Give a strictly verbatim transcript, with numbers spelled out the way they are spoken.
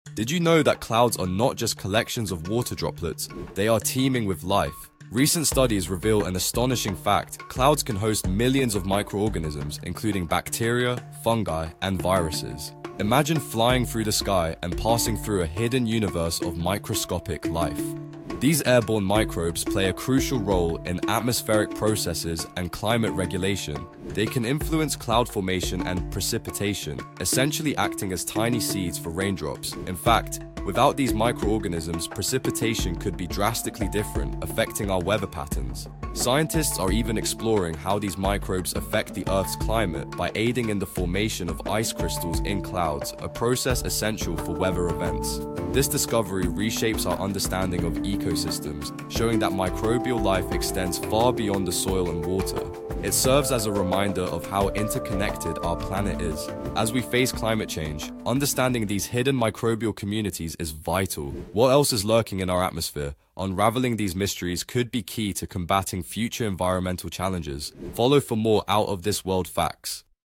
Did you know that clouds are not just collections of water droplets, they are teeming with life? Recent studies reveal an astonishing fact: clouds can host millions of microorganisms, including bacteria, fungi, and viruses. Imagine flying through the sky and passing through a hidden universe of microscopic life. These airborne microbes play a crucial role in atmospheric processes and climate regulation. They can influence cloud formation and precipitation, essentially acting as tiny seeds for raindrops. In fact, without these microorganisms, precipitation could be drastically different, affecting our weather patterns. Scientists are even exploring how these microbes affect the Earth's climate by aiding in the formation of ice crystals in clouds, a process essential for weather events. This discovery reshapes our understanding of ecosystems, showing that microbial life extends far beyond the soil and water. It serves as a reminder of how interconnected our planet is. As we face climate change, understanding these hidden microbial communities is vital. What else is lurking in our atmosphere? Unraveling these mysteries could be key to combating future environmental challenges. Follow for more out-of-this-world facts.